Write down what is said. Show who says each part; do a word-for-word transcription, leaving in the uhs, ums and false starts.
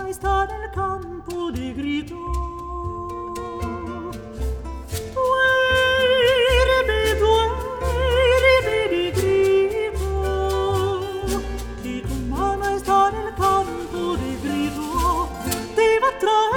Speaker 1: mai sta nel campo di grido. Chi tu mai sta nel campo di grido ti va tra